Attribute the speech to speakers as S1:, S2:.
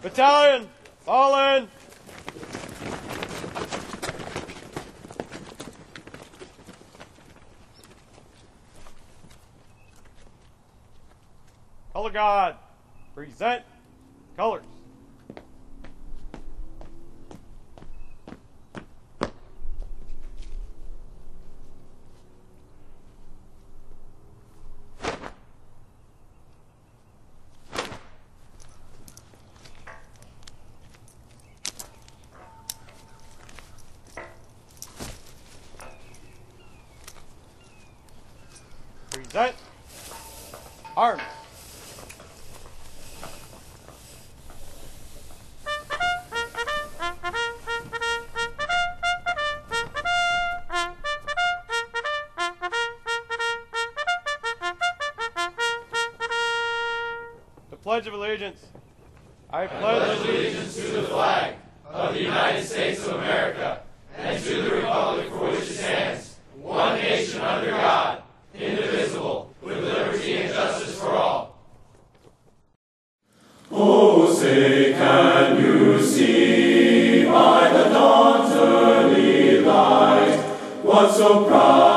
S1: Battalion, fall in. Color Guard, present colors. Present arms. The Pledge of Allegiance. I pledge
S2: allegiance to the flag of the United States of America and to the republic for which it stands, one nation under God, indivisible, with liberty and justice for all.
S3: Oh, say, can you see by the dawn's early light what so proud